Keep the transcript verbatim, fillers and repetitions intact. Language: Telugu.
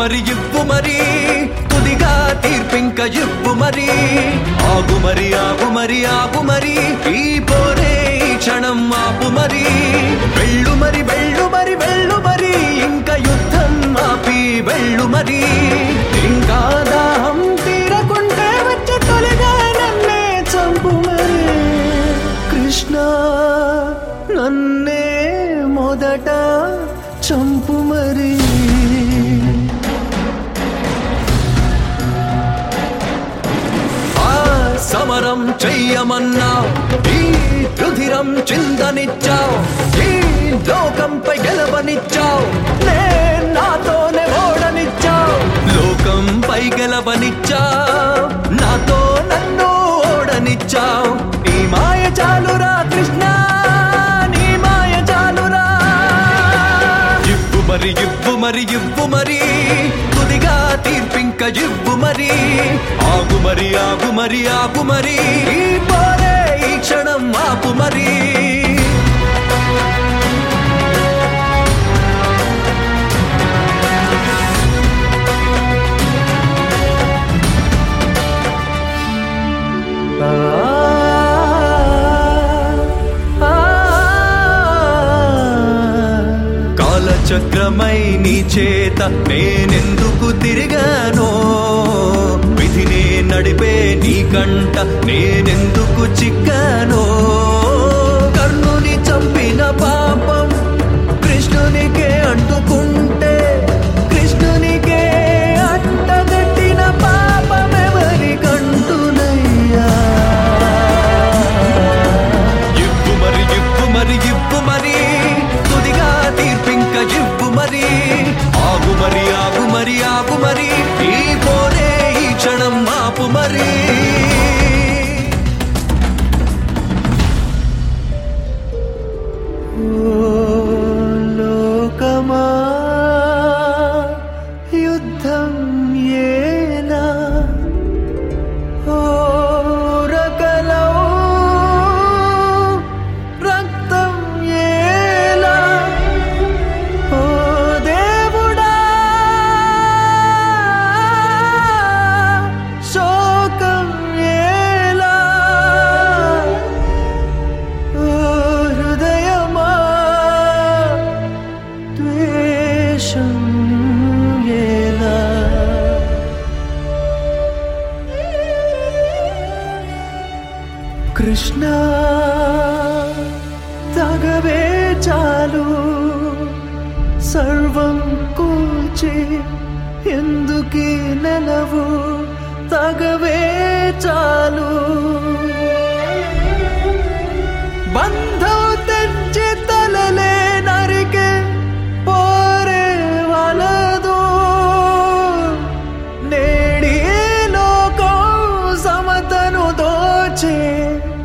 మరి ఇవ్వు మరి తుదిగా తీర్పింక ఇవ్వు మరి ఆగు మరి ఆగు మరి ఆగు మరి ఈ పోరే ఈ క్షణం ఆపు మరి వెళ్ళు మరి వెళ్ళు మరి వెళ్ళు మరి ఇంకా యుద్ధం ఆపి వెళ్ళు మరి ఇంకా దాహం తీరకుంటే వచ్చే తొలిగా నన్నే చంపు మరి కృష్ణ నన్నే మొదట చంపు మరి సమరం చెయ్యమన్నావు ఈ రుధిరం చిందనిచ్చావు ఈ లోకంపై గెలవనిచ్చావు నే నాతోనే ఓడనిచ్చావు లోకంపై గెలవనిచ్చావు నాతో నన్ను ఓడనిచ్చావు ఈ మాయ చాలురా కృష్ణ నీ మాయ చాలురా ఇవ్వు మరి ఇవ్వు మరి ఇవ్వు మరి తుదిగా తీర్పింక ఇవ్వు మరి ఆగు మరి ఆగు మరి ఆగు మరి ఈ పోరే ఈ క్షణం ఆపు మరి కాలచక్రమై నీ చేత నేనెందుకు తిరిగానో విధినే నడిపే నీ కంట నేనెందుకు చిక్కానో కర్ణుని చంపిన పాపం కృష్ణునికే అంటుకుంటే కృష్ణునికే అంటగట్టిన పాపమెవరి కంటునయ్యా ఇవ్వు మరి ఇవ్వు మరి ఇవ్వు మరి తుదిగా తీర్పింక ఇవ్వు మరి ఆగు మరి ఆగు మరి ఆగు మరి ఈ పోరే ఈ క్షణం ఆపు మరి లోకమా యుద్ధం ఏనా ఓరకలో రక్తం ఏలా ఓ దేవుడా శోకం ఏలా ఓ హృదయమా ద్వేషం ఏలా కృష్ణ తగవే చాలు సర్వం కూల్చి ఎందుకీ నెలవు తగవే చాలు బంధం తెచ్చి తలలే నరికే పోరే వలదు నేడి లోకం సమతను దోచే